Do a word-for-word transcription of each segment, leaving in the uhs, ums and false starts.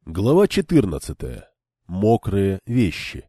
Глава четырнадцатая. Мокрые вещи.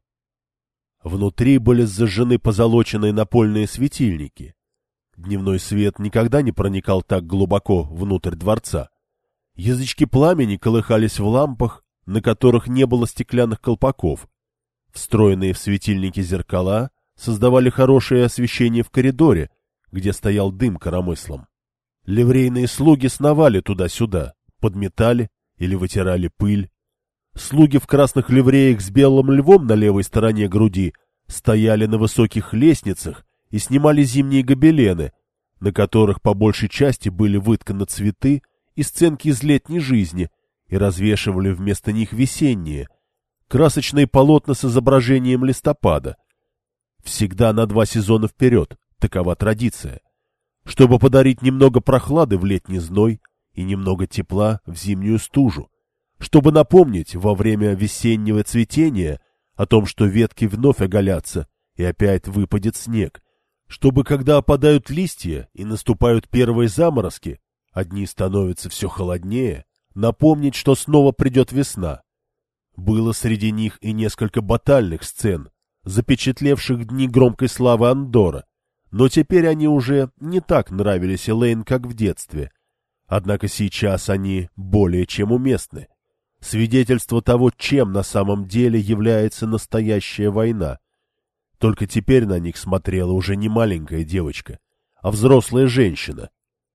Внутри были зажжены позолоченные напольные светильники. Дневной свет никогда не проникал так глубоко внутрь дворца. Язычки пламени колыхались в лампах, на которых не было стеклянных колпаков. Встроенные в светильники зеркала создавали хорошее освещение в коридоре, где стоял дым коромыслом. Ливрейные слуги сновали туда-сюда, подметали или вытирали пыль. Слуги в красных ливреях с белым львом на левой стороне груди стояли на высоких лестницах и снимали зимние гобелены, на которых по большей части были вытканы цветы и сценки из летней жизни, и развешивали вместо них весенние, красочные полотна с изображением листопада. Всегда на два сезона вперед, такова традиция, чтобы подарить немного прохлады в летний зной и немного тепла в зимнюю стужу, чтобы напомнить во время весеннего цветения о том, что ветки вновь оголятся и опять выпадет снег, чтобы, когда опадают листья и наступают первые заморозки, одни становятся все холоднее, напомнить, что снова придет весна. Было среди них и несколько батальных сцен, запечатлевших дни громкой славы Андора, но теперь они уже не так нравились Элейн, как в детстве. Однако сейчас они более чем уместны. Свидетельство того, чем на самом деле является настоящая война. Только теперь на них смотрела уже не маленькая девочка, а взрослая женщина.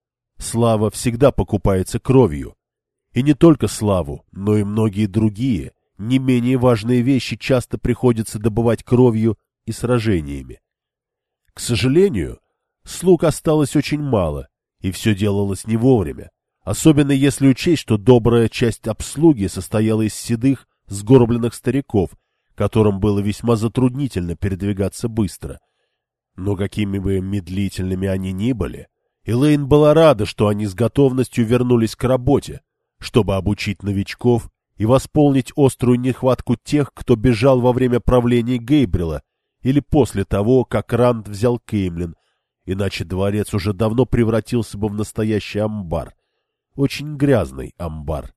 Слава всегда покупается кровью. И не только славу, но и многие другие, не менее важные вещи часто приходится добывать кровью и сражениями. К сожалению, слуг осталось очень мало, и все делалось не вовремя. Особенно если учесть, что добрая часть обслуги состояла из седых, сгорбленных стариков, которым было весьма затруднительно передвигаться быстро. Но какими бы медлительными они ни были, Элейн была рада, что они с готовностью вернулись к работе, чтобы обучить новичков и восполнить острую нехватку тех, кто бежал во время правления Гейбрила или после того, как Ранд взял Кеймлин, иначе дворец уже давно превратился бы в настоящий амбар. Очень грязный амбар.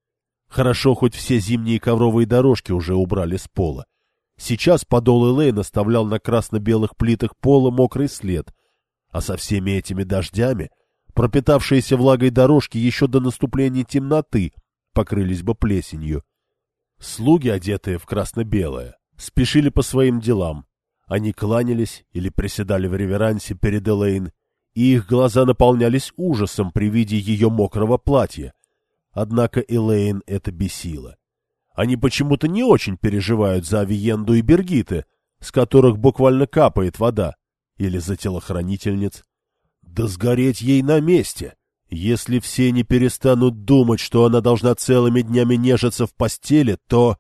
Хорошо, хоть все зимние ковровые дорожки уже убрали с пола. Сейчас подол Элейн оставлял на красно-белых плитах пола мокрый след, а со всеми этими дождями пропитавшиеся влагой дорожки еще до наступления темноты покрылись бы плесенью. Слуги, одетые в красно-белое, спешили по своим делам. Они кланялись или приседали в реверансе перед Элейн, и их глаза наполнялись ужасом при виде ее мокрого платья. Однако Элейн это бесило. Они почему-то не очень переживают за Авиенду и Бергиты, с которых буквально капает вода, или за телохранительниц. Да сгореть ей на месте! Если все не перестанут думать, что она должна целыми днями нежиться в постели, то...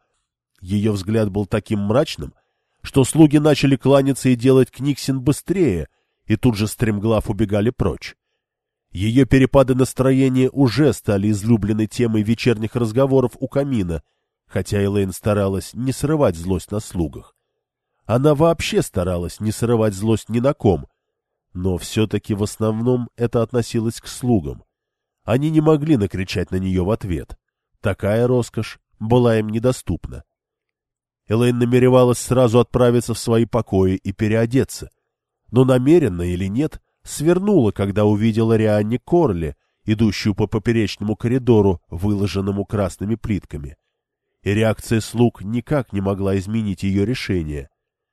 Ее взгляд был таким мрачным, что слуги начали кланяться и делать книгсин быстрее, и тут же стремглав убегали прочь. Ее перепады настроения уже стали излюбленной темой вечерних разговоров у камина, хотя Элейн старалась не срывать злость на слугах. Она вообще старалась не срывать злость ни на ком, но все-таки в основном это относилось к слугам. Они не могли накричать на нее в ответ. Такая роскошь была им недоступна. Элейн намеревалась сразу отправиться в свои покои и переодеться, но намеренно или нет, свернула, когда увидела Рианни Корли, идущую по поперечному коридору, выложенному красными плитками. И реакция слуг никак не могла изменить ее решение.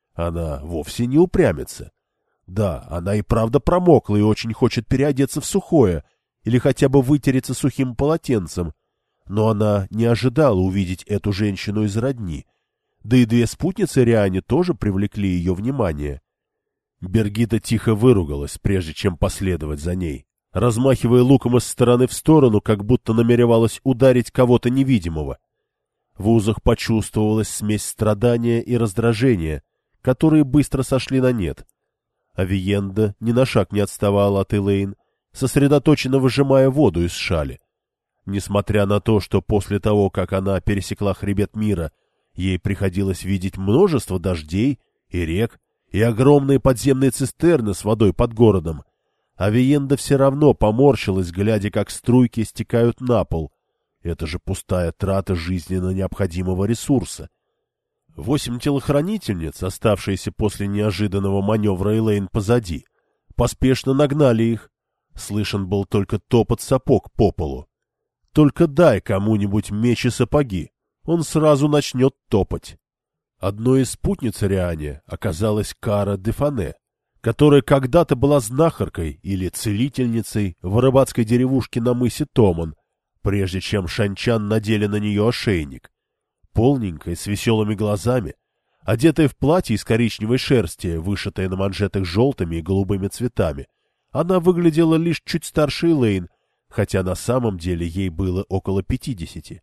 Она вовсе не упрямится. Да, она и правда промокла и очень хочет переодеться в сухое или хотя бы вытереться сухим полотенцем, но она не ожидала увидеть эту женщину из родни. Да и две спутницы Рианни тоже привлекли ее внимание. Бергита тихо выругалась, прежде чем последовать за ней, размахивая луком из стороны в сторону, как будто намеревалась ударить кого-то невидимого. В узах почувствовалась смесь страдания и раздражения, которые быстро сошли на нет. Авиенда ни на шаг не отставала от Элейн, сосредоточенно выжимая воду из шали. Несмотря на то, что после того, как она пересекла хребет мира, ей приходилось видеть множество дождей и рек, и огромные подземные цистерны с водой под городом, Авиенда все равно поморщилась, глядя, как струйки стекают на пол, Это же пустая трата жизненно необходимого ресурса. Восемь телохранительниц, оставшиеся после неожиданного маневра Элейн позади, поспешно нагнали их. Слышен был только топот сапог по полу. Только дай кому-нибудь меч и сапоги, он сразу начнет топать. Одной из спутниц Ариане оказалась Кара де Фане, которая когда-то была знахаркой или целительницей в рыбацкой деревушке на мысе Томан, прежде чем шанчан надели на нее ошейник. Полненькая, с веселыми глазами, одетая в платье из коричневой шерсти, вышитое на манжетах желтыми и голубыми цветами, она выглядела лишь чуть старше Элейн, хотя на самом деле ей было около пятидесяти.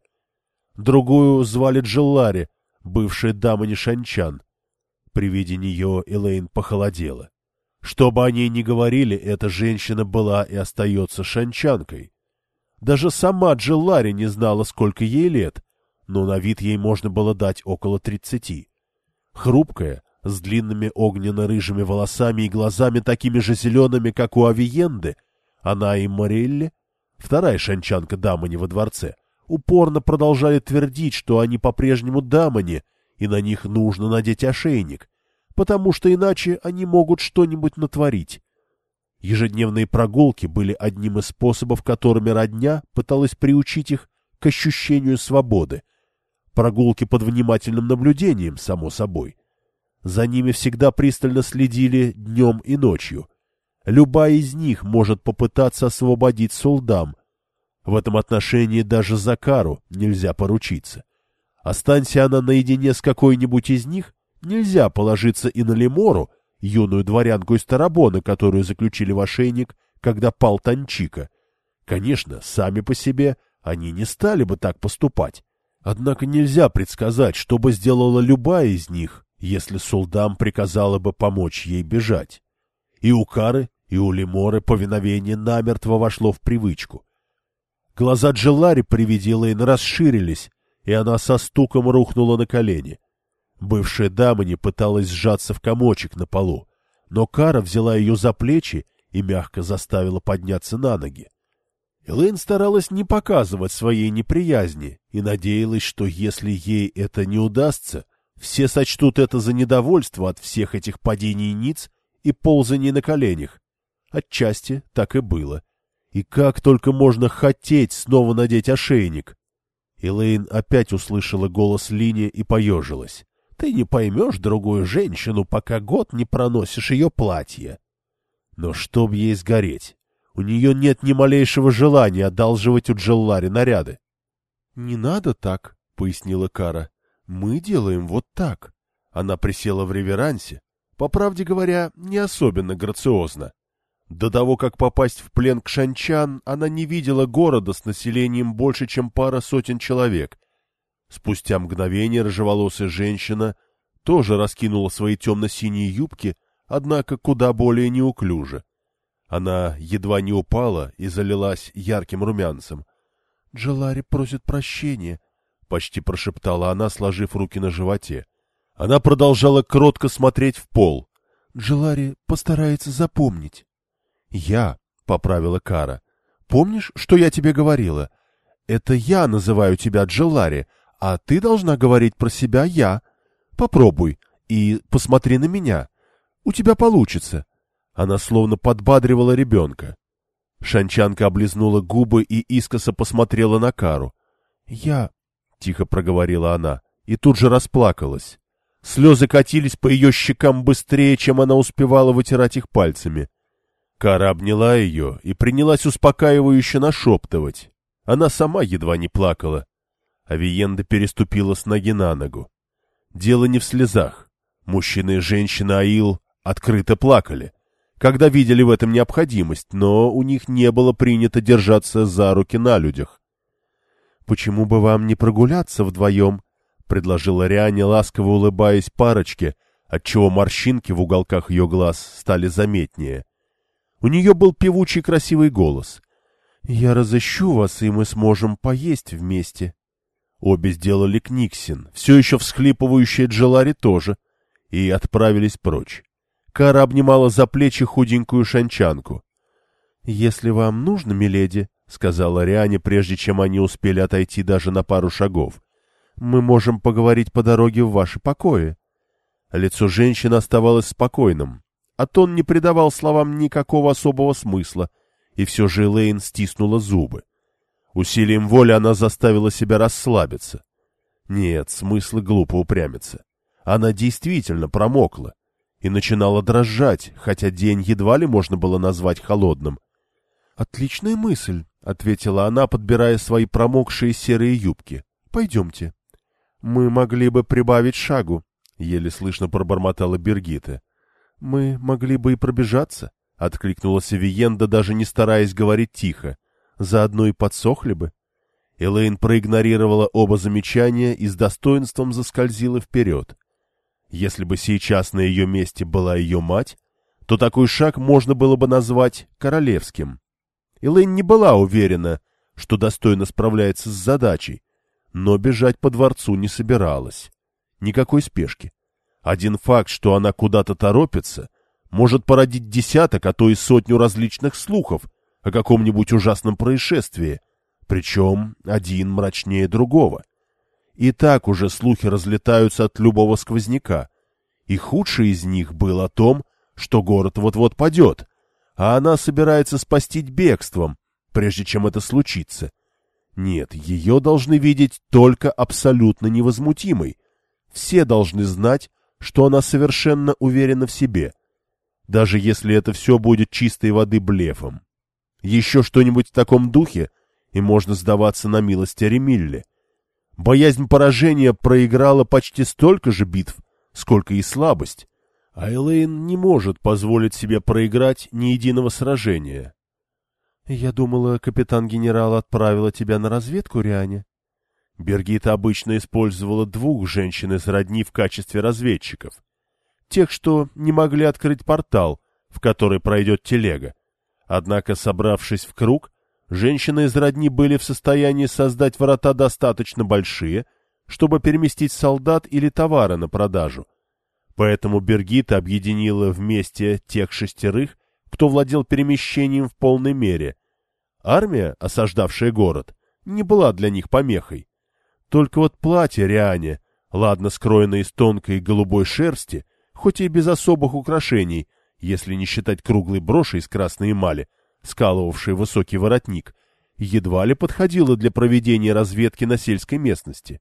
Другую звали Джеллари, бывшая дама Нишанчан. При виде нее Элейн похолодела. Что бы о ней ни говорили, эта женщина была и остается шанчанкой. Даже сама Джеллари не знала, сколько ей лет, но на вид ей можно было дать около тридцати. Хрупкая, с длинными огненно-рыжими волосами и глазами такими же зелеными, как у Авиенды, она и Морелли, вторая шанчанка дамани во дворце, упорно продолжали твердить, что они по-прежнему дамани, и на них нужно надеть ошейник, потому что иначе они могут что-нибудь натворить. Ежедневные прогулки были одним из способов, которыми родня пыталась приучить их к ощущению свободы. Прогулки под внимательным наблюдением, само собой. За ними всегда пристально следили днем и ночью. Любая из них может попытаться освободить Сулдам. В этом отношении даже за Кару нельзя поручиться. Останься она наедине с какой-нибудь из них, нельзя положиться и на Лемору, юную дворянку из Тарабона, которую заключили в ошейник, когда пал Танчика. Конечно, сами по себе они не стали бы так поступать. Однако нельзя предсказать, что бы сделала любая из них, если Сулдам приказала бы помочь ей бежать. И у Кары, и у Леморы повиновение намертво вошло в привычку. Глаза Джеллари при виде Элейн расширились, и она со стуком рухнула на колени. Бывшая дама не пыталась сжаться в комочек на полу, но Кара взяла ее за плечи и мягко заставила подняться на ноги. Элейн старалась не показывать своей неприязни и надеялась, что если ей это не удастся, все сочтут это за недовольство от всех этих падений ниц и ползаний на коленях. Отчасти так и было. И как только можно хотеть снова надеть ошейник? Элейн опять услышала голос Лини и поежилась. Ты не поймешь другую женщину, пока год не проносишь ее платье. Но чтоб ей сгореть, у нее нет ни малейшего желания одалживать у Джеллари наряды. — Не надо так, — пояснила Кара. — Мы делаем вот так. Она присела в реверансе, по правде говоря, не особенно грациозно. До того, как попасть в плен к шанчан, она не видела города с населением больше, чем пара сотен человек. Спустя мгновение рыжеволосая женщина тоже раскинула свои темно-синие юбки, однако куда более неуклюже. Она едва не упала и залилась ярким румянцем. — Джеллари просит прощения, — почти прошептала она, сложив руки на животе. Она продолжала кротко смотреть в пол. — Джеллари постарается запомнить. — Я, — поправила Кара. — Помнишь, что я тебе говорила? Это я называю тебя Джеллари, а ты должна говорить про себя «я». Попробуй и посмотри на меня. У тебя получится. Она словно подбадривала ребенка. Шанчанка облизнула губы и искоса посмотрела на Кару. — Я... — тихо проговорила она, и тут же расплакалась. Слезы катились по ее щекам быстрее, чем она успевала вытирать их пальцами. Кара обняла ее и принялась успокаивающе нашептывать. Она сама едва не плакала. Авиенда переступила с ноги на ногу. Дело не в слезах. Мужчина и женщина Аил открыто плакали, когда видели в этом необходимость, но у них не было принято держаться за руки на людях. — Почему бы вам не прогуляться вдвоем? — предложила Риане, ласково улыбаясь парочке, отчего морщинки в уголках ее глаз стали заметнее. У нее был певучий красивый голос. — Я разыщу вас, и мы сможем поесть вместе. Обе сделали книгсин, все еще всхлипывающая Джеллари тоже, и отправились прочь. Кара обнимала за плечи худенькую шанчанку. — Если вам нужно, миледи, — сказала Риане, прежде чем они успели отойти даже на пару шагов. — Мы можем поговорить по дороге в ваши покои. Лицо женщины оставалось спокойным, а тон не придавал словам никакого особого смысла, и все же Элейн стиснула зубы. Усилием воли она заставила себя расслабиться. Нет, смысла глупо упрямиться. Она действительно промокла и начинала дрожать, хотя день едва ли можно было назвать холодным. — Отличная мысль, — ответила она, подбирая свои промокшие серые юбки. — Пойдемте. — Мы могли бы прибавить шагу, — еле слышно пробормотала Биргитта. — Мы могли бы и пробежаться, — откликнулась Виенда, даже не стараясь говорить тихо. — Заодно и подсохли бы. Элейн проигнорировала оба замечания и с достоинством заскользила вперед. Если бы сейчас на ее месте была ее мать, то такой шаг можно было бы назвать королевским. Элейн не была уверена, что достойно справляется с задачей, но бежать по дворцу не собиралась. Никакой спешки. Один факт, что она куда-то торопится, может породить десяток, а то и сотню различных слухов о каком-нибудь ужасном происшествии, причем один мрачнее другого. И так уже слухи разлетаются от любого сквозняка, и худший из них был о том, что город вот-вот падет, а она собирается спасти бегством, прежде чем это случится. Нет, ее должны видеть только абсолютно невозмутимой. Все должны знать, что она совершенно уверена в себе, даже если это все будет чистой воды блефом. Еще что-нибудь в таком духе, и можно сдаваться на милость Аремилле. Боязнь поражения проиграла почти столько же битв, сколько и слабость, а Элейн не может позволить себе проиграть ни единого сражения. — Я думала, капитан-генерал отправила тебя на разведку, Риане. Биргитта обычно использовала двух женщин из родни в качестве разведчиков. Тех, что не могли открыть портал, в который пройдет телега. Однако, собравшись в круг, женщины из родни были в состоянии создать врата достаточно большие, чтобы переместить солдат или товары на продажу. Поэтому Биргитта объединила вместе тех шестерых, кто владел перемещением в полной мере. Армия, осаждавшая город, не была для них помехой. Только вот платье Риане, ладно скроенное из тонкой голубой шерсти, хоть и без особых украшений, если не считать круглой броши из красной эмали, скалывавшей высокий воротник, едва ли подходило для проведения разведки на сельской местности.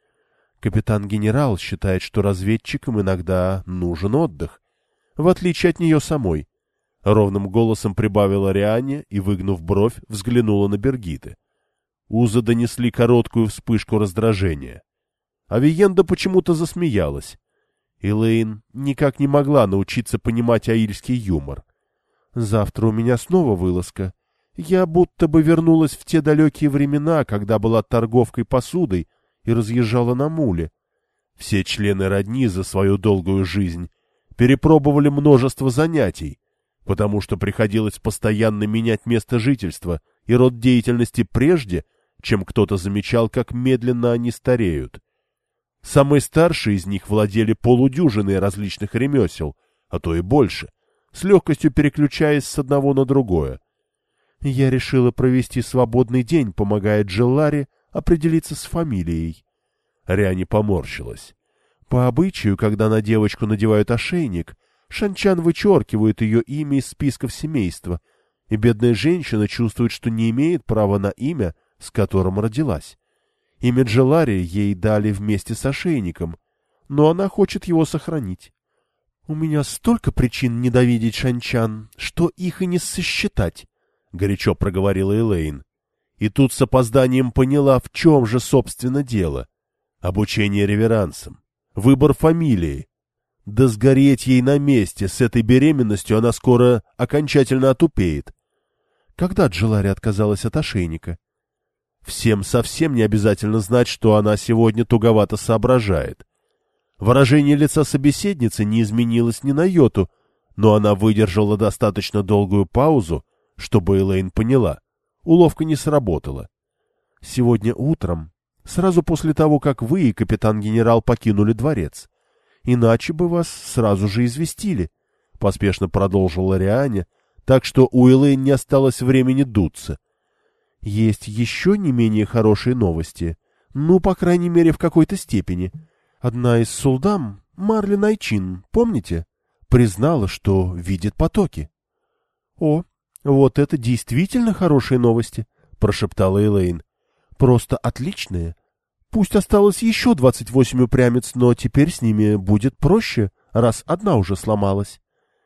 Капитан-генерал считает, что разведчикам иногда нужен отдых, в отличие от нее самой. Ровным голосом прибавила Риане и, выгнув бровь, взглянула на Биргитты. Узы донесли короткую вспышку раздражения. А Виенда почему-то засмеялась. Элейн никак не могла научиться понимать аильский юмор. «Завтра у меня снова вылазка. Я будто бы вернулась в те далекие времена, когда была торговкой посудой и разъезжала на муле. Все члены родни за свою долгую жизнь перепробовали множество занятий, потому что приходилось постоянно менять место жительства и род деятельности прежде, чем кто-то замечал, как медленно они стареют. Самые старшие из них владели полудюжиной различных ремесел, а то и больше, с легкостью переключаясь с одного на другое. Я решила провести свободный день, помогая Джелларе определиться с фамилией. Риане поморщилась. По обычаю, когда на девочку надевают ошейник, шанчан вычеркивают ее имя из списков семейства, и бедная женщина чувствует, что не имеет права на имя, с которым родилась. Имя Джеллари ей дали вместе с ошейником, но она хочет его сохранить. — У меня столько причин ненавидеть шанчан, что их и не сосчитать, — горячо проговорила Элейн. И тут с опозданием поняла, в чем же, собственно, дело. Обучение реверансам, выбор фамилии. Да сгореть ей на месте, с этой беременностью она скоро окончательно отупеет. Когда Джеллари отказалась от ошейника? Всем совсем не обязательно знать, что она сегодня туговато соображает. Выражение лица собеседницы не изменилось ни на йоту, но она выдержала достаточно долгую паузу, чтобы Элейн поняла. Уловка не сработала. Сегодня утром, сразу после того, как вы и капитан-генерал покинули дворец, иначе бы вас сразу же известили, — поспешно продолжила Риане, так что у Элейн не осталось времени дуться. Есть еще не менее хорошие новости. Ну, по крайней мере, в какой-то степени. Одна из сулдам, Марли Найчин, помните, признала, что видит потоки. — О, вот это действительно хорошие новости, — прошептала Элейн. — Просто отличные. Пусть осталось еще двадцать восемь упрямец, но теперь с ними будет проще, раз одна уже сломалась.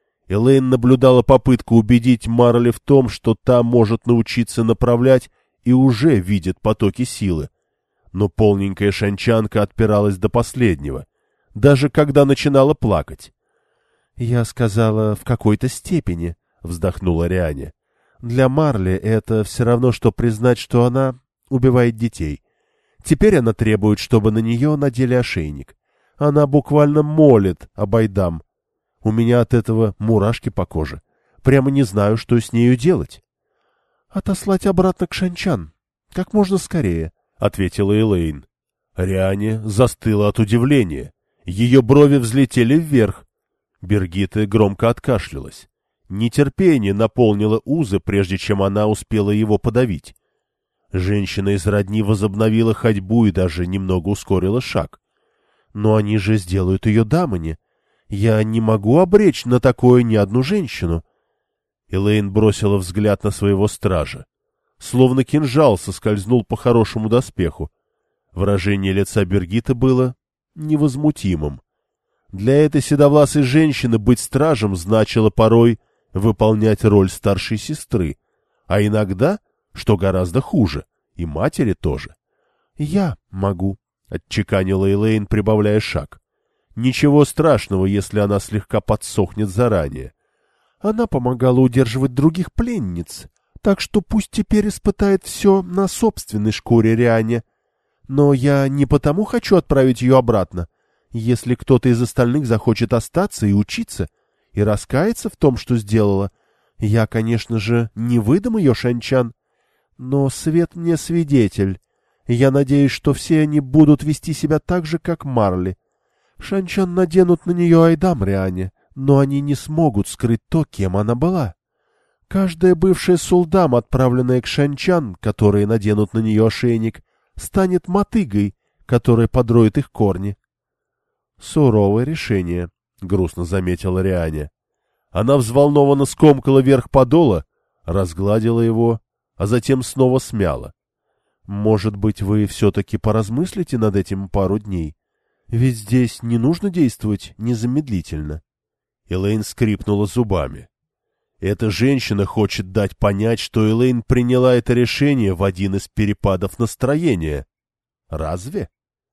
Элейн наблюдала попытку убедить Марли в том, что та может научиться направлять и уже видит потоки силы. Но полненькая шанчанка отпиралась до последнего, даже когда начинала плакать. — Я сказала, в какой-то степени, — вздохнула Риане. — Для Марли это все равно, что признать, что она убивает детей. Теперь она требует, чтобы на нее надели ошейник. Она буквально молит об Айдам. У меня от этого мурашки по коже. Прямо не знаю, что с нею делать. — Отослать обратно к Шанчан. Как можно скорее, — ответила Элейн. Риане застыла от удивления. Ее брови взлетели вверх. Бергита громко откашлялась. Нетерпение наполнило узы, прежде чем она успела его подавить. Женщина из родни возобновила ходьбу и даже немного ускорила шаг. — Но они же сделают ее дамами. Я не могу обречь на такое ни одну женщину. Элейн бросила взгляд на своего стража. Словно кинжал соскользнул по хорошему доспеху. Выражение лица Бергиты было невозмутимым. Для этой седовласой женщины быть стражем значило порой выполнять роль старшей сестры, а иногда, что гораздо хуже, и матери тоже. — Я могу, — отчеканила Элейн, прибавляя шаг. Ничего страшного, если она слегка подсохнет заранее. Она помогала удерживать других пленниц, так что пусть теперь испытает все на собственной шкуре, Риане. Но я не потому хочу отправить ее обратно. Если кто-то из остальных захочет остаться и учиться, и раскаяться в том, что сделала, я, конечно же, не выдам ее Шанчан. Но свет мне свидетель. Я надеюсь, что все они будут вести себя так же, как Марли. Шанчан наденут на нее Айдам, Риане, но они не смогут скрыть то, кем она была. Каждая бывшая сулдам, отправленная к Шанчан, которые наденут на нее ошейник, станет мотыгой, которая подроет их корни. — Суровое решение, — грустно заметила Риане. Она взволнованно скомкала верх подола, разгладила его, а затем снова смяла. — Может быть, вы все-таки поразмыслите над этим пару дней? Ведь здесь не нужно действовать незамедлительно. Элейн скрипнула зубами. Эта женщина хочет дать понять, что Элейн приняла это решение в один из перепадов настроения. Разве?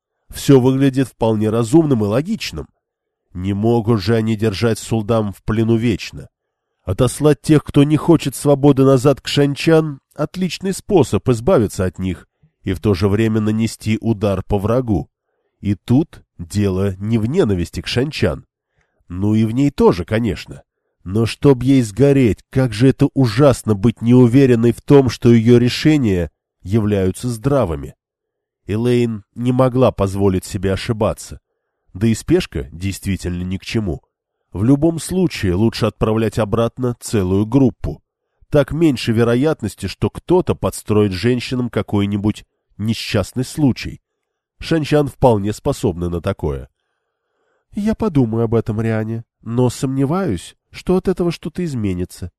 Все выглядит вполне разумным и логичным. Не могут же они держать сулдам в плену вечно. Отослать тех, кто не хочет свободы, назад к Шанчан — отличный способ избавиться от них и в то же время нанести удар по врагу. И тут дело не в ненависти к Шанчан. Ну и в ней тоже, конечно. Но чтоб ей сгореть, как же это ужасно быть неуверенной в том, что ее решения являются здравыми. Элейн не могла позволить себе ошибаться. Да и спешка действительно ни к чему. В любом случае лучше отправлять обратно целую группу. Так меньше вероятности, что кто-то подстроит женщинам какой-нибудь несчастный случай. Шанчан вполне способны на такое. — Я подумаю об этом, Риане, но сомневаюсь, что от этого что-то изменится.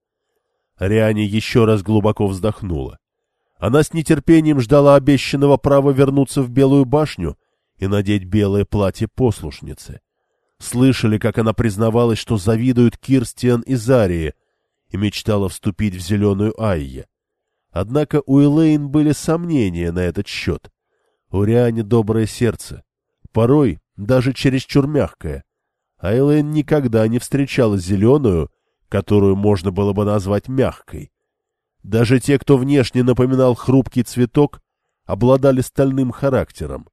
Риане еще раз глубоко вздохнула. Она с нетерпением ждала обещанного права вернуться в Белую башню и надеть белое платье послушницы. Слышали, как она признавалась, что завидует Кирстиан и Зарии, и мечтала вступить в зеленую Айе. Однако у Элейн были сомнения на этот счет. У Риане доброе сердце, порой даже чересчур мягкое, а Элейн никогда не встречала зеленую, которую можно было бы назвать мягкой. Даже те, кто внешне напоминал хрупкий цветок, обладали стальным характером.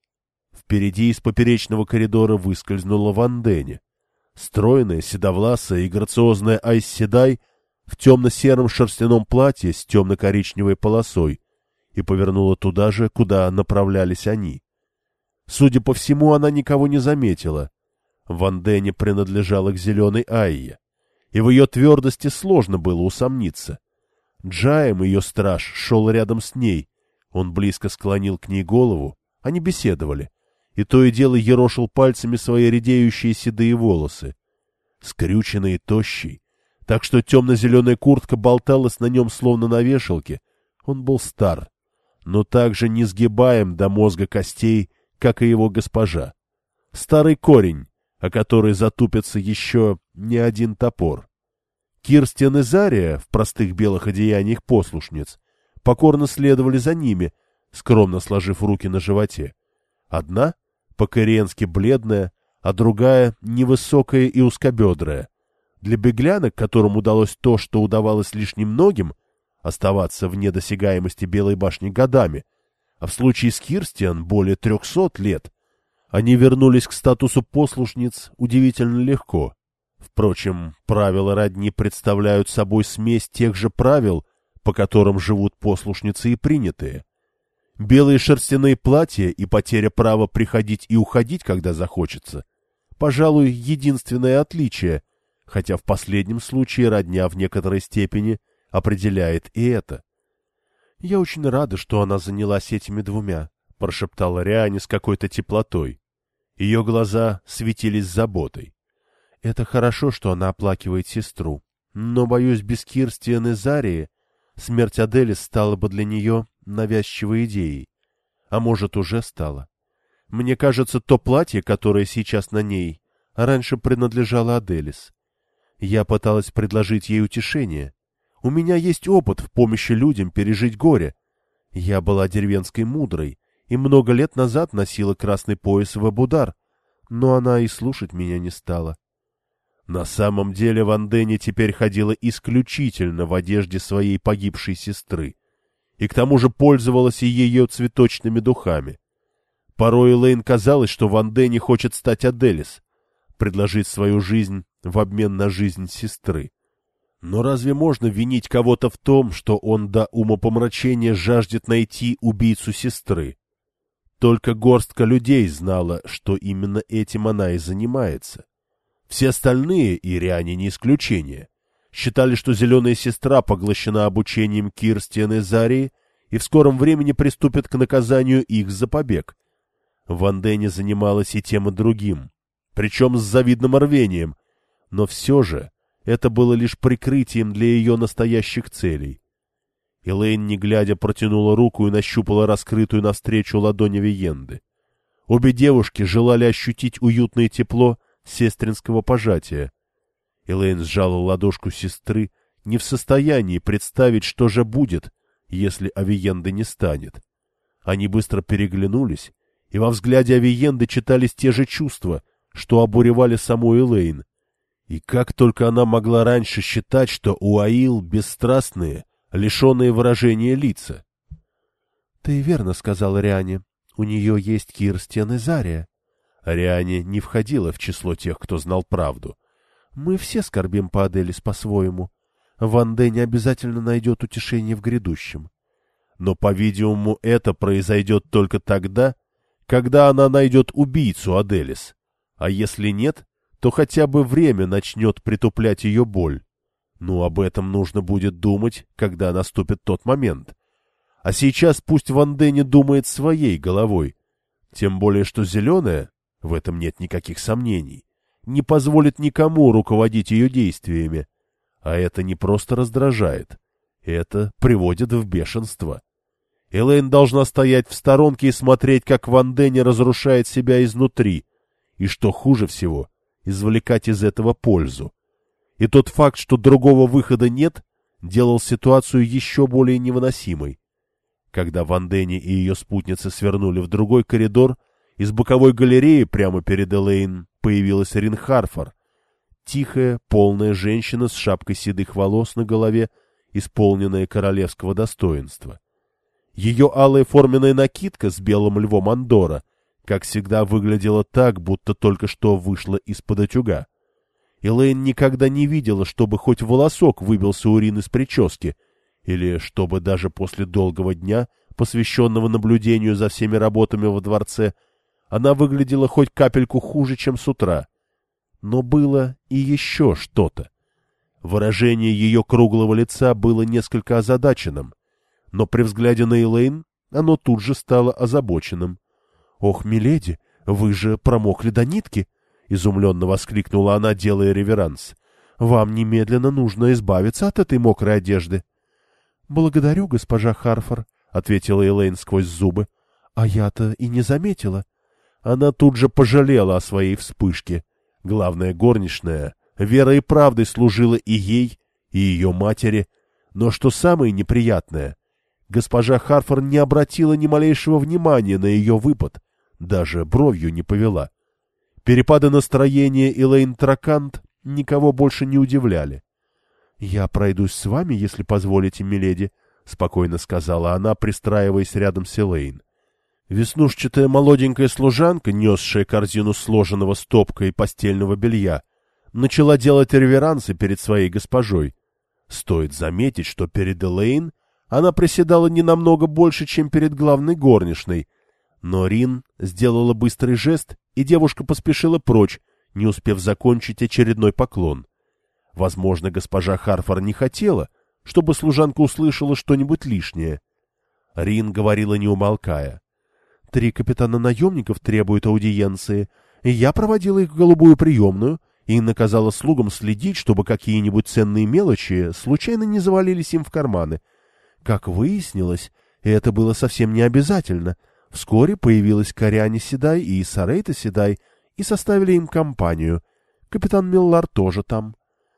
Впереди из поперечного коридора выскользнула Вандене. Стройная, седовласая и грациозная Айс Седай в темно-сером шерстяном платье с темно-коричневой полосой и повернула туда же, куда направлялись они. Судя по всему, она никого не заметила. Вандене принадлежала к зеленой Айе, и в ее твердости сложно было усомниться. Джаем, ее страж, шел рядом с ней. Он близко склонил к ней голову. Они беседовали. И то и дело ерошил пальцами свои редеющие седые волосы. Скрюченный и тощий, так что темно-зеленая куртка болталась на нем словно на вешалке. Он был стар, но также несгибаем до мозга костей, как и его госпожа. Старый корень, о который затупится еще не один топор. Кирстен и Зария в простых белых одеяниях послушниц покорно следовали за ними, скромно сложив руки на животе. Одна по-коренски бледная, а другая невысокая и узкобедрая. Для беглянок, которым удалось то, что удавалось лишь немногим, оставаться вне досягаемости Белой башни годами, а в случае с Кирстиан более трехсот лет, они вернулись к статусу послушниц удивительно легко. Впрочем, правила родни представляют собой смесь тех же правил, по которым живут послушницы и принятые. Белые шерстяные платья и потеря права приходить и уходить, когда захочется, пожалуй, единственное отличие, хотя в последнем случае родня в некоторой степени определяет и это. — Я очень рада, что она занялась этими двумя, — прошептала Риане с какой-то теплотой. Ее глаза светились заботой. — Это хорошо, что она оплакивает сестру, но, боюсь, без Кирстиан и Зарии смерть Аделис стала бы для нее навязчивой идеей. А может, уже стала. Мне кажется, то платье, которое сейчас на ней, раньше принадлежало Аделис. Я пыталась предложить ей утешение. У меня есть опыт в помощи людям пережить горе. Я была деревенской мудрой и много лет назад носила красный пояс в Эбудар, но она и слушать меня не стала. На самом деле Вандене теперь ходила исключительно в одежде своей погибшей сестры, и к тому же пользовалась и ее цветочными духами. Порой Элейн казалось, что Вандене хочет стать Аделис, предложить свою жизнь в обмен на жизнь сестры. Но разве можно винить кого-то в том, что он до умопомрачения жаждет найти убийцу сестры? Только горстка людей знала, что именно этим она и занимается. Все остальные, и Риане не исключение, считали, что зеленая сестра поглощена обучением Кирстиан и Зарии и в скором времени приступит к наказанию их за побег. Вандене занималась и тем, и другим, причем с завидным рвением, но все же это было лишь прикрытием для ее настоящих целей. Элейн, не глядя, протянула руку и нащупала раскрытую навстречу ладонь Авиенды. Обе девушки желали ощутить уютное тепло сестринского пожатия. Элейн сжала ладошку сестры, не в состоянии представить, что же будет, если Авиенды не станет. Они быстро переглянулись, и во взгляде Авиенды читались те же чувства, что обуревали саму Элейн. И как только она могла раньше считать, что у Аил бесстрастные, лишенные выражения лица. — Ты верно сказала Риане, у нее есть Кирстиан и Зария. Риане не входила в число тех, кто знал правду. Мы все скорбим по Аделис по-своему. Вандене обязательно найдет утешение в грядущем. Но, по-видимому, это произойдет только тогда, когда она найдет убийцу Аделис. А если нет, то хотя бы время начнет притуплять ее боль. Ну, об этом нужно будет думать, когда наступит тот момент. А сейчас пусть Вандене думает своей головой. Тем более, что зеленая, в этом нет никаких сомнений, не позволит никому руководить ее действиями. А это не просто раздражает, это приводит в бешенство. Элейн должна стоять в сторонке и смотреть, как Вандене разрушает себя изнутри, и, что хуже всего, извлекать из этого пользу. И тот факт, что другого выхода нет, делал ситуацию еще более невыносимой. Когда Вандене и ее спутницы свернули в другой коридор, из боковой галереи прямо перед Элейн появилась Рин Харфор, тихая, полная женщина с шапкой седых волос на голове, исполненная королевского достоинства. Ее алая форменная накидка с белым львом Андора, как всегда, выглядела так, будто только что вышла из-под утюга. Элейн никогда не видела, чтобы хоть волосок выбился у Рин из прически, или чтобы даже после долгого дня, посвященного наблюдению за всеми работами во дворце, она выглядела хоть капельку хуже, чем с утра. Но было и еще что-то. Выражение ее круглого лица было несколько озадаченным, но при взгляде на Элейн оно тут же стало озабоченным. — Ох, миледи, вы же промокли до нитки! — изумленно воскликнула она, делая реверанс. — Вам немедленно нужно избавиться от этой мокрой одежды. — Благодарю, госпожа Харфор, — ответила Элейн сквозь зубы. — А я-то и не заметила. Она тут же пожалела о своей вспышке. Главная горничная верой и правдой служила и ей, и ее матери. Но что самое неприятное, госпожа Харфор не обратила ни малейшего внимания на ее выпад, даже бровью не повела. Перепады настроения Элейн Тракант никого больше не удивляли. — Я пройдусь с вами, если позволите, миледи, — спокойно сказала она, пристраиваясь рядом с Элейн. Веснушчатая молоденькая служанка, несшая корзину сложенного стопкой постельного белья, начала делать реверансы перед своей госпожой. Стоит заметить, что перед Элейн она приседала не намного больше, чем перед главной горничной, но Рин сделала быстрый жест, и девушка поспешила прочь, не успев закончить очередной поклон. Возможно, госпожа Харфор не хотела, чтобы служанка услышала что-нибудь лишнее. Рин говорила, не умолкая. «Три капитана наемников требуют аудиенции, и я проводила их в голубую приемную и наказала слугам следить, чтобы какие-нибудь ценные мелочи случайно не завалились им в карманы. Как выяснилось, это было совсем не обязательно. Вскоре появилась Кориане Седай и Сарейта Седай и составили им компанию. Капитан Миллар тоже там».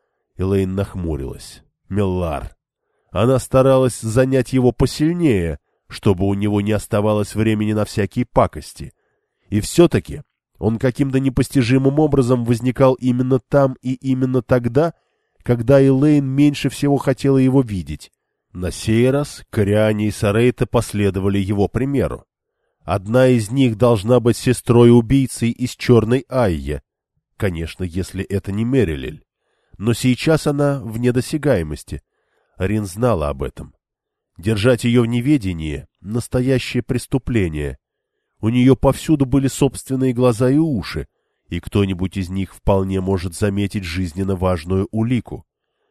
Элейн нахмурилась. Миллар. Она старалась занять его посильнее, чтобы у него не оставалось времени на всякие пакости. И все-таки он каким-то непостижимым образом возникал именно там и именно тогда, когда Элейн меньше всего хотела его видеть. На сей раз Кориане и Сарейта последовали его примеру. Одна из них должна быть сестрой-убийцей из Черной Айе. Конечно, если это не Мерилель. Но сейчас она вне досягаемости. Рин знала об этом. Держать ее в неведении — настоящее преступление. У нее повсюду были собственные глаза и уши, и кто-нибудь из них вполне может заметить жизненно важную улику.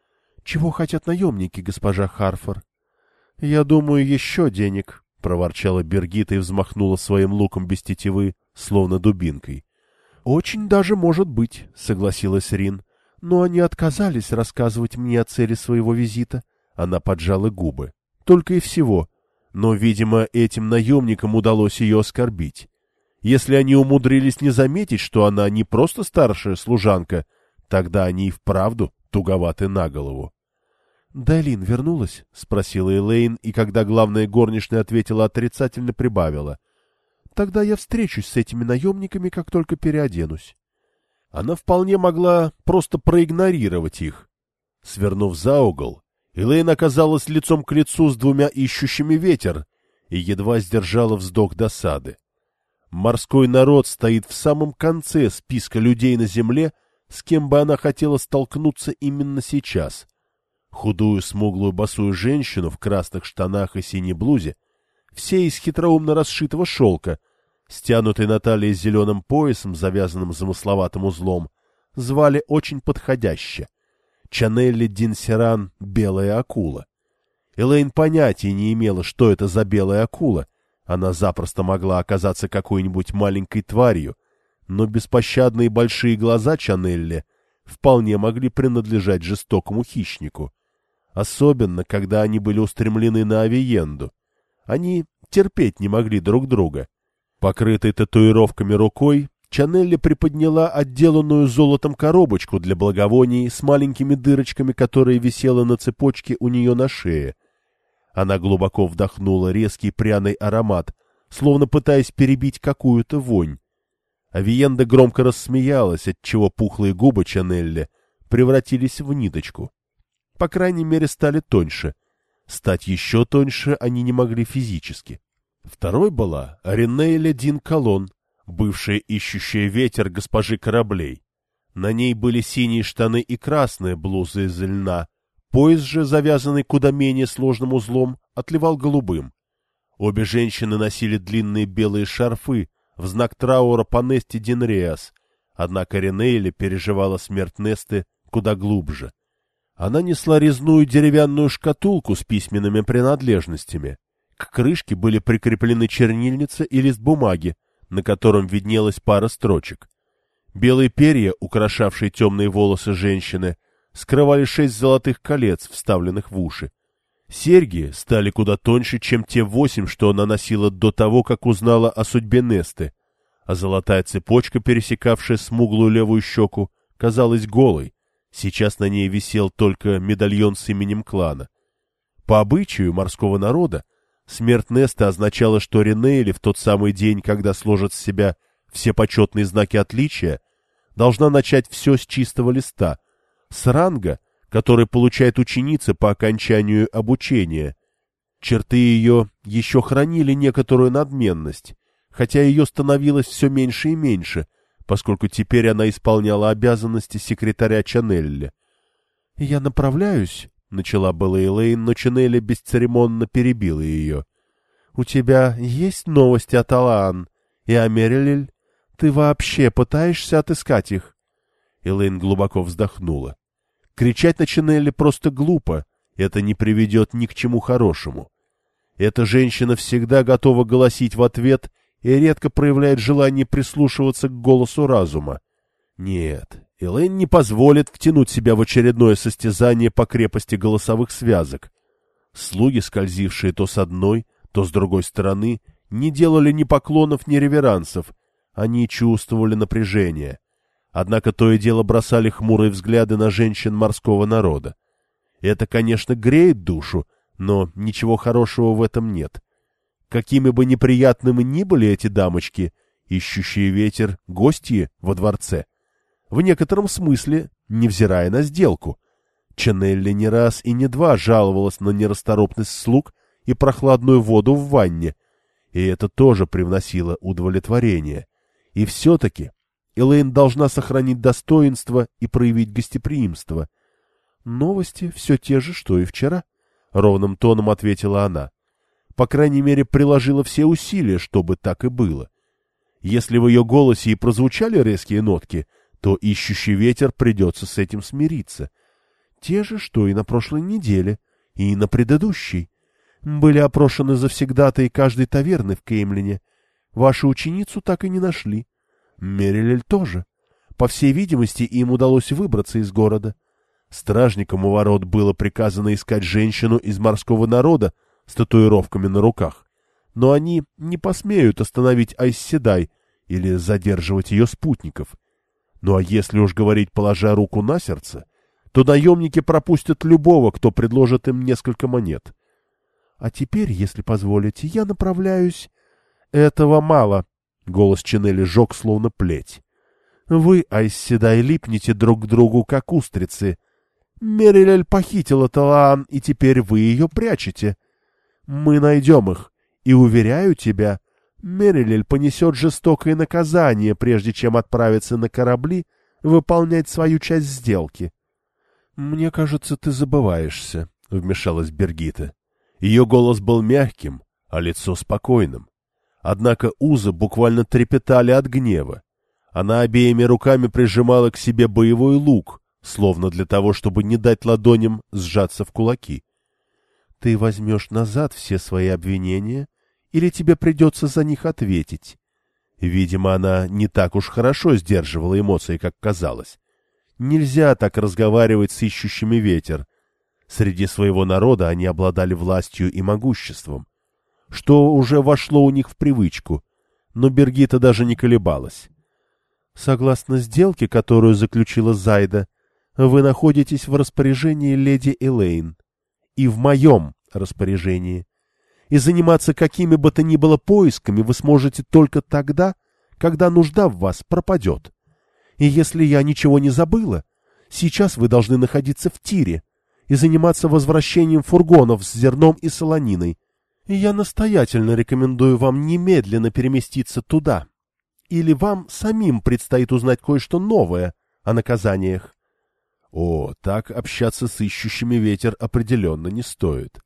— Чего хотят наемники, госпожа Харфор? — Я думаю, еще денег, — проворчала Бергита и взмахнула своим луком без тетивы, словно дубинкой. — Очень даже может быть, — согласилась Рин. — Но они отказались рассказывать мне о цели своего визита. Она поджала губы. Только и всего. Но, видимо, этим наемникам удалось ее оскорбить. Если они умудрились не заметить, что она не просто старшая служанка, тогда они и вправду туговаты на голову. — Дайлин вернулась? — спросила Элейн, и когда главная горничная ответила отрицательно, прибавила. — Тогда я встречусь с этими наемниками, как только переоденусь. Она вполне могла просто проигнорировать их. Свернув за угол, Элейн оказалась лицом к лицу с двумя ищущими ветер и едва сдержала вздох досады. Морской народ стоит в самом конце списка людей на земле, с кем бы она хотела столкнуться именно сейчас. Худую, смуглую, босую женщину в красных штанах и синей блузе, все из хитроумно расшитого шелка, стянутый на талии с зеленым поясом, завязанным замысловатым узлом, звали очень подходяще. Чанелли Динсеран — белая акула. Элейн понятия не имела, что это за белая акула. Она запросто могла оказаться какой-нибудь маленькой тварью, но беспощадные большие глаза Чанелли вполне могли принадлежать жестокому хищнику. Особенно, когда они были устремлены на Авиенду. Они терпеть не могли друг друга. Покрытой татуировками рукой, Чанелли приподняла отделанную золотом коробочку для благовоний с маленькими дырочками, которая висела на цепочке у нее на шее. Она глубоко вдохнула резкий пряный аромат, словно пытаясь перебить какую-то вонь. Авиенда громко рассмеялась, отчего пухлые губы Чанелли превратились в ниточку. По крайней мере, стали тоньше. Стать еще тоньше они не могли физически. Второй была Ринейля Дин Колон, бывшая ищущая ветер госпожи кораблей. На ней были синие штаны и красная блуза из льна. Пояс же, завязанный куда менее сложным узлом, отливал голубым. Обе женщины носили длинные белые шарфы в знак траура по Несте Динреас, однако Ринейля переживала смерть Несты куда глубже. Она несла резную деревянную шкатулку с письменными принадлежностями. К крышке были прикреплены чернильница и лист бумаги, на котором виднелась пара строчек. Белые перья, украшавшие темные волосы женщины, скрывали шесть золотых колец, вставленных в уши. Серьги стали куда тоньше, чем те восемь, что она носила до того, как узнала о судьбе Несты, а золотая цепочка, пересекавшая смуглую левую щеку, казалась голой. Сейчас на ней висел только медальон с именем клана. По обычаю морского народа, смерть Несты означала, что Ринейли в тот самый день, когда сложит с себя все почетные знаки отличия, должна начать все с чистого листа, с ранга, который получает ученица по окончанию обучения. Черты ее еще хранили некоторую надменность, хотя ее становилось все меньше и меньше, поскольку теперь она исполняла обязанности секретаря Чанелли. — Я направляюсь, — начала была Элейн, но Чанелли бесцеремонно перебила ее. — У тебя есть новости от Алаан и о Мерилель? Ты вообще пытаешься отыскать их? Элейн глубоко вздохнула. Кричать на Чанелли просто глупо, это не приведет ни к чему хорошему. Эта женщина всегда готова голосить в ответ и редко проявляет желание прислушиваться к голосу разума. Нет, Элейн не позволит втянуть себя в очередное состязание по крепости голосовых связок. Слуги, скользившие то с одной, то с другой стороны, не делали ни поклонов, ни реверансов. Они чувствовали напряжение. Однако то и дело бросали хмурые взгляды на женщин морского народа. Это, конечно, греет душу, но ничего хорошего в этом нет. Какими бы неприятными ни были эти дамочки, ищущие ветер, гости во дворце, в некотором смысле, невзирая на сделку. Чанелли не раз и не два жаловалась на нерасторопность слуг и прохладную воду в ванне, и это тоже привносило удовлетворение. И все-таки Элейн должна сохранить достоинство и проявить гостеприимство. — Новости все те же, что и вчера, — ровным тоном ответила она. По крайней мере, приложила все усилия, чтобы так и было. Если в ее голосе и прозвучали резкие нотки, то ищущий ветер придется с этим смириться. Те же, что и на прошлой неделе, и на предыдущей. Были опрошены завсегдатаи каждой таверны в Кеймлине. Вашу ученицу так и не нашли. Мерилель тоже. По всей видимости, им удалось выбраться из города. Стражникам у ворот было приказано искать женщину из морского народа с татуировками на руках. Но они не посмеют остановить Айсседай или задерживать ее спутников. Ну а если уж говорить, положа руку на сердце, то наемники пропустят любого, кто предложит им несколько монет. А теперь, если позволите, я направляюсь... Этого мало. Голос Чанелли жег, словно плеть. Вы, Айсседай, липнете друг к другу, как устрицы. Мерилель похитила Талаан, и теперь вы ее прячете. Мы найдем их, и, уверяю тебя, Мерилель понесет жестокое наказание, прежде чем отправиться на корабли выполнять свою часть сделки. — Мне кажется, ты забываешься, — вмешалась Бергита. Ее голос был мягким, а лицо спокойным. Однако узы буквально трепетали от гнева. Она обеими руками прижимала к себе боевой лук, словно для того, чтобы не дать ладоням сжаться в кулаки. — Ты возьмешь назад все свои обвинения, или тебе придется за них ответить? Видимо, она не так уж хорошо сдерживала эмоции, как казалось. Нельзя так разговаривать с ищущими ветер. Среди своего народа они обладали властью и могуществом, что уже вошло у них в привычку, но Бергита даже не колебалась. Согласно сделке, которую заключила Зайда, вы находитесь в распоряжении леди Элейн, и в моем распоряжении, и заниматься какими бы то ни было поисками вы сможете только тогда, когда нужда в вас пропадет. И если я ничего не забыла, сейчас вы должны находиться в Тире и заниматься возвращением фургонов с зерном и солониной. И я настоятельно рекомендую вам немедленно переместиться туда. Или вам самим предстоит узнать кое-что новое о наказаниях. О, так общаться с ищущими ветер определенно не стоит.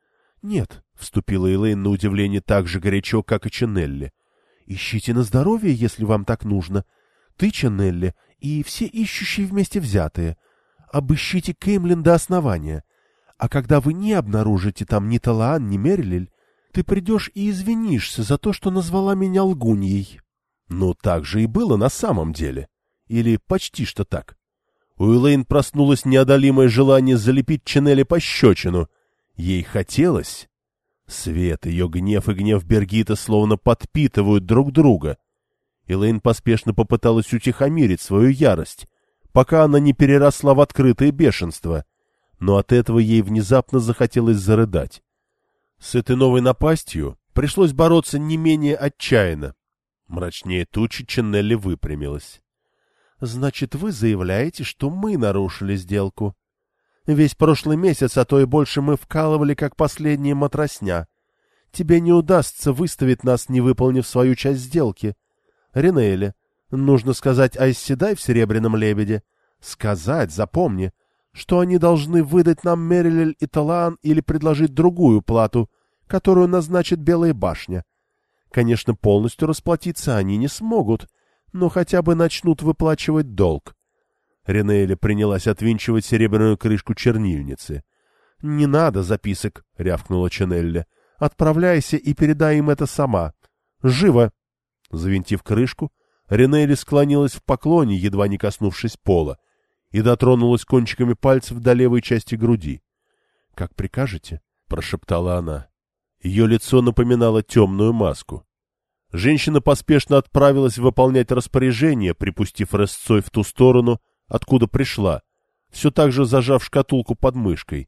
Нет, — вступила Элейн на удивление так же горячо, как и Чанелли. Ищите на здоровье, если вам так нужно. Ты, Чанелли, и все ищущие вместе взятые. Обыщите Кеймлин до основания. А когда вы не обнаружите там ни Талаан, ни Мерилель, ты придешь и извинишься за то, что назвала меня лгуньей. Ну, так же и было на самом деле. Или почти что так. У Элейн проснулось неодолимое желание залепить Ченнелли пощечину. Ей хотелось. Свет, ее гнев и гнев Бергита словно подпитывают друг друга. Элейн поспешно попыталась утихомирить свою ярость, пока она не переросла в открытое бешенство, но от этого ей внезапно захотелось зарыдать. С этой новой напастью пришлось бороться не менее отчаянно. Мрачнее тучи Ченнелли выпрямилась. — Значит, вы заявляете, что мы нарушили сделку? Весь прошлый месяц, а то и больше, мы вкалывали, как последняя матросня. Тебе не удастся выставить нас, не выполнив свою часть сделки. Ринейле, нужно сказать Айсседай в Серебряном Лебеде. Сказать, запомни, что они должны выдать нам Мерилель и Талаан или предложить другую плату, которую назначит Белая башня. Конечно, полностью расплатиться они не смогут, но хотя бы начнут выплачивать долг. Ринейле принялась отвинчивать серебряную крышку чернильницы. — Не надо записок, — рявкнула Ченнелли. — Отправляйся и передай им это сама. Живо! Завинтив крышку, Ринейле склонилась в поклоне, едва не коснувшись пола, и дотронулась кончиками пальцев до левой части груди. — Как прикажете, — прошептала она. Ее лицо напоминало темную маску. Женщина поспешно отправилась выполнять распоряжение, припустив рысцой в ту сторону, откуда пришла, все так же зажав шкатулку под мышкой.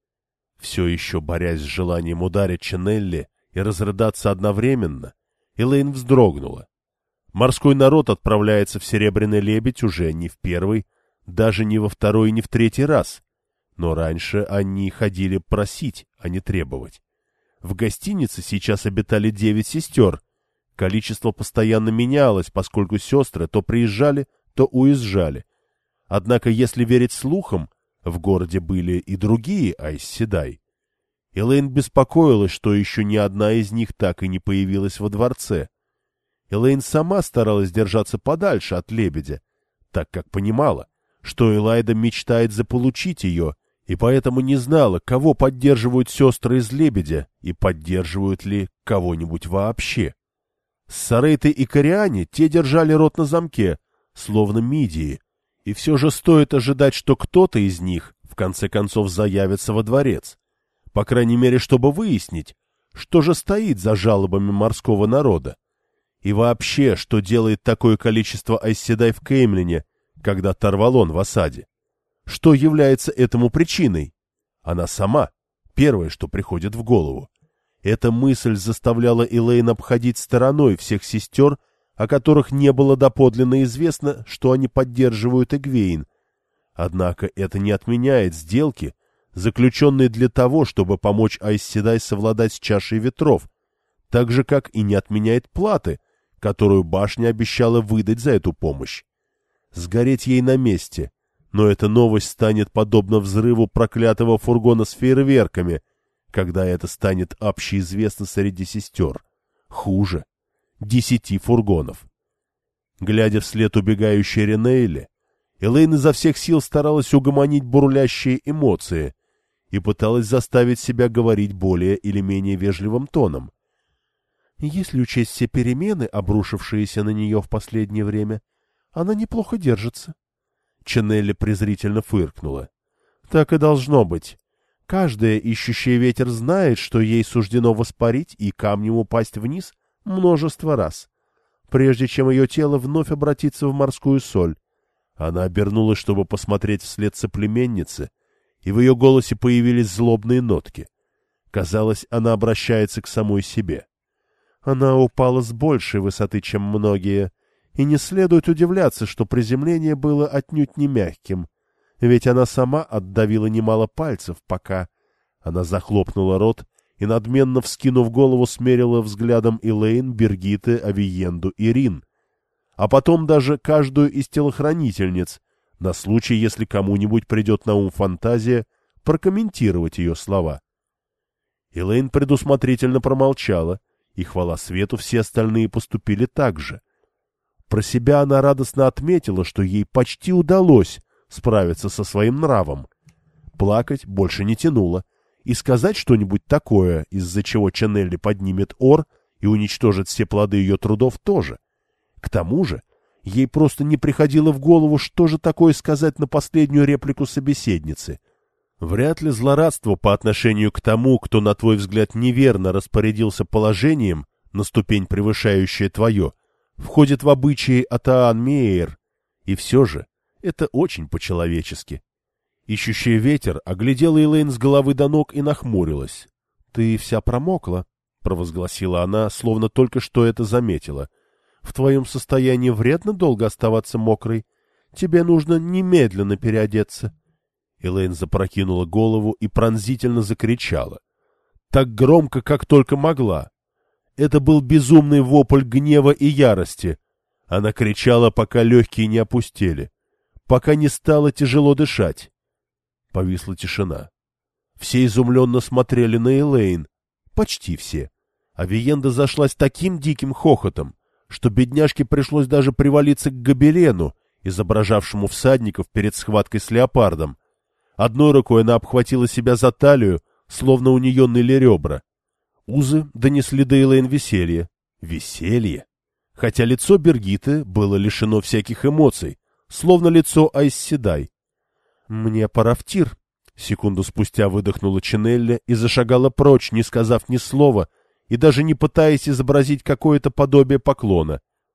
Все еще борясь с желанием ударить Ченнелли и разрыдаться одновременно, Элейн вздрогнула. Морской народ отправляется в Серебряный Лебедь уже не в первый, даже не во второй и не в третий раз, но раньше они ходили просить, а не требовать. В гостинице сейчас обитали девять сестер. Количество постоянно менялось, поскольку сестры то приезжали, то уезжали. Однако, если верить слухам, в городе были и другие Айсседай. Элейн беспокоилась, что еще ни одна из них так и не появилась во дворце. Элейн сама старалась держаться подальше от лебедя, так как понимала, что Элайда мечтает заполучить ее, и поэтому не знала, кого поддерживают сестры из лебедя и поддерживают ли кого-нибудь вообще. С Сарейтой и Кориане те держали рот на замке, словно мидии, и все же стоит ожидать, что кто-то из них в конце концов заявится во дворец, по крайней мере, чтобы выяснить, что же стоит за жалобами морского народа, и вообще, что делает такое количество Айсседай в Кеймлине, когда Тарвалон в осаде. Что является этому причиной? Она сама, первое, что приходит в голову. Эта мысль заставляла Элейн обходить стороной всех сестер, о которых не было доподлинно известно, что они поддерживают Эгвейн. Однако это не отменяет сделки, заключенные для того, чтобы помочь Айсседай совладать с чашей ветров, так же, как и не отменяет платы, которую башня обещала выдать за эту помощь. Сгореть ей на месте, но эта новость станет подобна взрыву проклятого фургона с фейерверками, когда это станет общеизвестно среди сестер. Хуже. Десяти фургонов. Глядя вслед убегающей Ринейле, Элейн изо всех сил старалась угомонить бурлящие эмоции и пыталась заставить себя говорить более или менее вежливым тоном. Если учесть все перемены, обрушившиеся на нее в последнее время, она неплохо держится. Ченнелли презрительно фыркнула. Так и должно быть. Каждая, ищущая ветер, знает, что ей суждено воспарить и камнем упасть вниз множество раз, прежде чем ее тело вновь обратится в морскую соль. Она обернулась, чтобы посмотреть вслед соплеменнице, и в ее голосе появились злобные нотки. Казалось, она обращается к самой себе. Она упала с большей высоты, чем многие, и не следует удивляться, что приземление было отнюдь не мягким, ведь она сама отдавила немало пальцев, пока... Она захлопнула рот и, надменно вскинув голову, смерила взглядом Элейн, Бергиты, Авиенду и Рин, а потом даже каждую из телохранительниц, на случай, если кому-нибудь придет на ум фантазия, прокомментировать ее слова. Элейн предусмотрительно промолчала, и, хвала свету, все остальные поступили так же. Про себя она радостно отметила, что ей почти удалось справиться со своим нравом. Плакать больше не тянуло, и сказать что-нибудь такое, из-за чего Чанелли поднимет ор и уничтожит все плоды ее трудов, тоже. К тому же, ей просто не приходило в голову, что же такое сказать на последнюю реплику собеседницы. Вряд ли злорадство по отношению к тому, кто, на твой взгляд, неверно распорядился положением, на ступень превышающее твое, входит в обычаи Атаан Меер, и все же это очень по-человечески. Ищущая ветер оглядела Элейн с головы до ног и нахмурилась. — Ты вся промокла, — провозгласила она, словно только что это заметила. — В твоем состоянии вредно долго оставаться мокрой. Тебе нужно немедленно переодеться. Элейн запрокинула голову и пронзительно закричала. Так громко, как только могла. Это был безумный вопль гнева и ярости. Она кричала, пока легкие не опустели, пока не стало тяжело дышать. Повисла тишина. Все изумленно смотрели на Элейн. Почти все. А Виенда зашлась таким диким хохотом, что бедняжке пришлось даже привалиться к гобелену, изображавшему всадников перед схваткой с леопардом. Одной рукой она обхватила себя за талию, словно у нее ныли ребра. Узы донесли до Элейн веселье. Веселье! Хотя лицо Бергиты было лишено всяких эмоций, словно лицо Айсседай. — Мне пора в тир. Секунду спустя выдохнула Чанелли и зашагала прочь, не сказав ни слова и даже не пытаясь изобразить какое-то подобие поклона.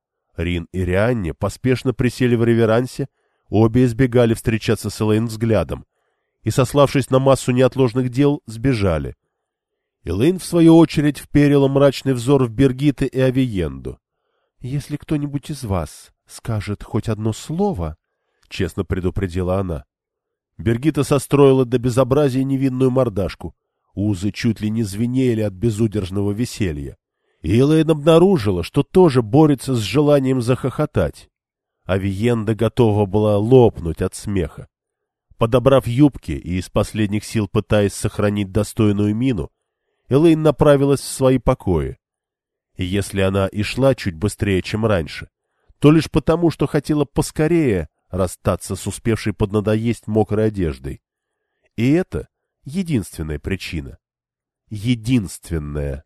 Рин и Рианне поспешно присели в реверансе, обе избегали встречаться с Элейн взглядом и, сославшись на массу неотложных дел, сбежали. Элейн, в свою очередь, вперила мрачный взор в Бергиты и Авиенду. — Если кто-нибудь из вас скажет хоть одно слово, — честно предупредила она. Бергита состроила до безобразия невинную мордашку. Узы чуть ли не звенели от безудержного веселья. И Элейн обнаружила, что тоже борется с желанием захохотать. Авиенда готова была лопнуть от смеха. Подобрав юбки и из последних сил пытаясь сохранить достойную мину, Элейн направилась в свои покои. И если она и шла чуть быстрее, чем раньше, то лишь потому, что хотела поскорее расстаться с успевшей поднадоесть мокрой одеждой. И это единственная причина. Единственная.